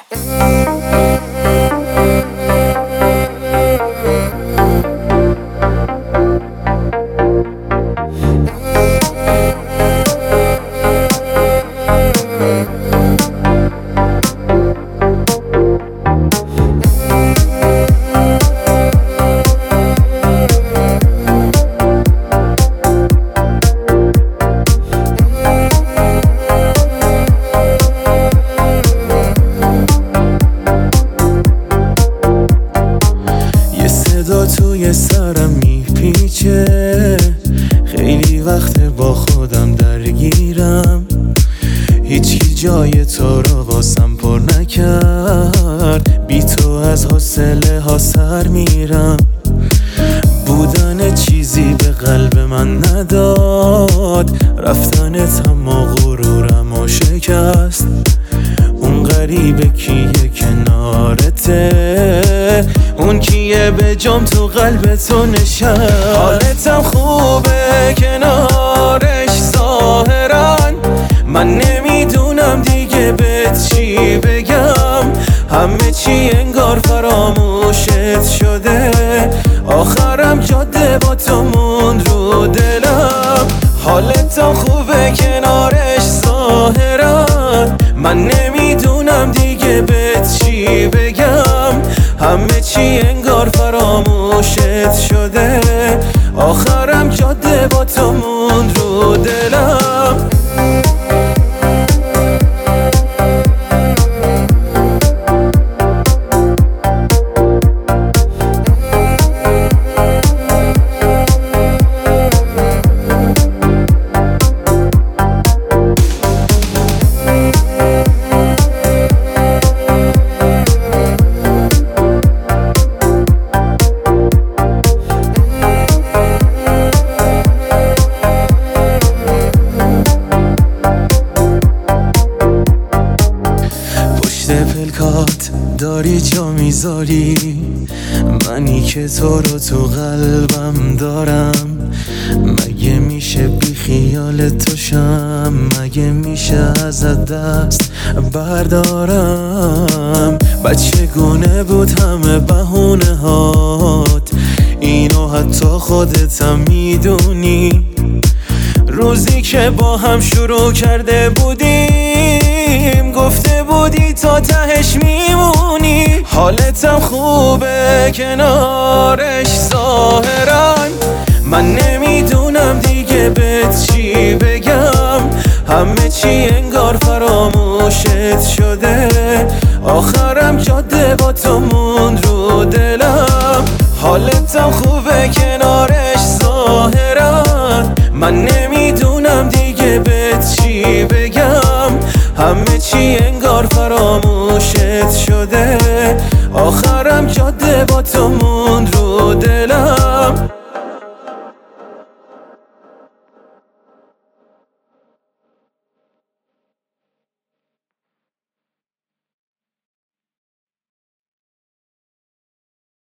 توی سرم میپیچه، خیلی وقت با خودم درگیرم، هیچکی جای تو رو واسم پر نکرد، بی تو از حوصله ها سر میرم، بودن چیزی به قلب من نداد، رفتنت اما غرورم و شکست، اون غریبه کیه کنارته، اون کیه به جام تو قلب تو نشست، حالتم خوبه کنارش ظاهرا، من نمیدونم دیگه بهت چی بگم، همه چی انگار فراموشت شده، آخرم جاده با تو موند رو دلم، حالتم خوبه کنارش ظاهرا، من نمیدونم دیگه بهت چی بگم، همه چی انگار فراموشت شده، آخرم جاده با تو موند رو دلم. پلکات داری جا میذاری، منی که تو رو تو قلبم دارم، مگه میشه بی خیال توشم، مگه میشه ازت دست بردارم، بچگونه بود همه بهونه هات، اینو حتی خودتم میدونی، روزی که با هم شروع کرده بودیم، گفته بودی تا تهش میمونی، حالتم خوبه کنارش ظاهرا، من نمیدونم دیگه بهت چی بگم، همه چی انگار فراموشت شده، آخرم جاده با تو موند رو دلم، حالتم خوبه کنارش ظاهرا، من نمیدونم دیگه بهت چی بگم، همه چی انگار فراموشت شده، آخرم جاده با تو